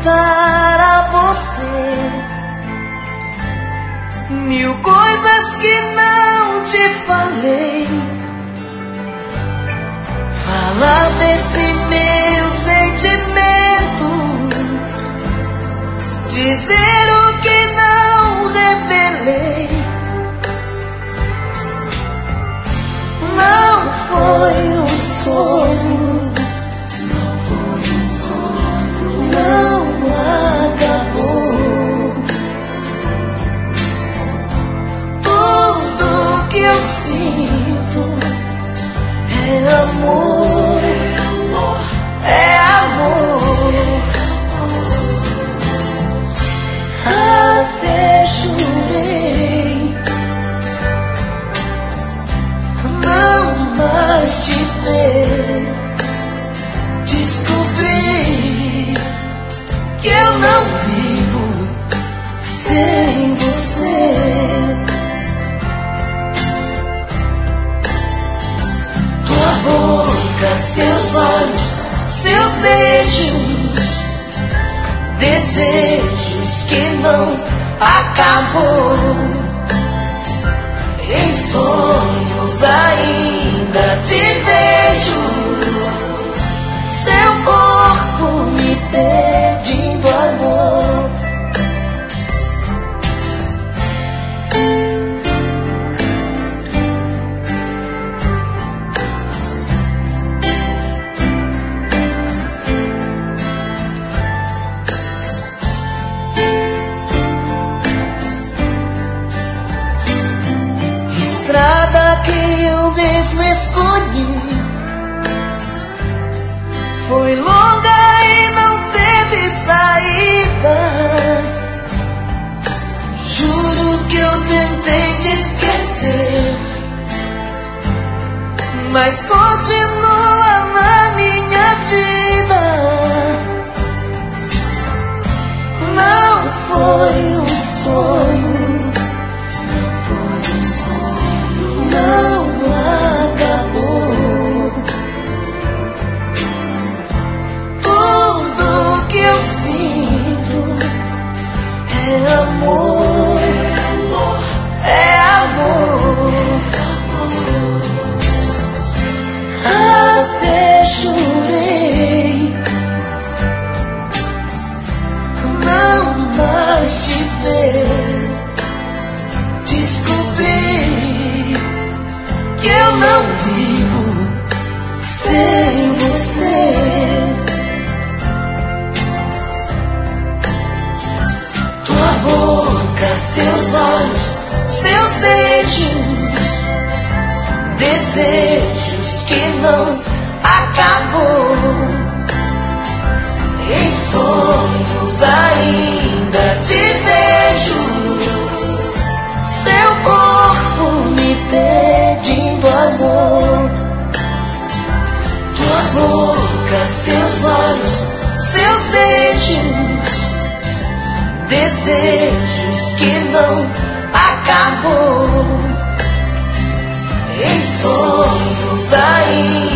apresentar a você mil coisas que não te falei. Falar desse meu sentimento, dizer o que não revelei. Não foi um sonho, não foi um sonho, não acabou. Tudo que eu sinto é amor, é amor. Até chorei, não mais te ver. Descobri que eu não vivo sem você. Tua boca, seus olhos, seus beijos, desejos que não acabou. Em sonhos ainda te vejo, seu corpo me pedindo amor. Estrada que eu mesmo escolhi, foi longa e não teve saída. Juro que eu tentei te esquecer, mas continua na minha vida. Não foi um sonho, não acabou. Tudo que eu sinto é amor, é amor. Até chorei, não mais te ver. Descobri que eu não vivo sem você. Tua boca, seus olhos, seus beijos, desejos que não acabou. Em sonhos ainda te vejo, seu corpo me pedindo amor. Tua boca, seus olhos, seus beijos, desejos que não acabou. Em sonhos ainda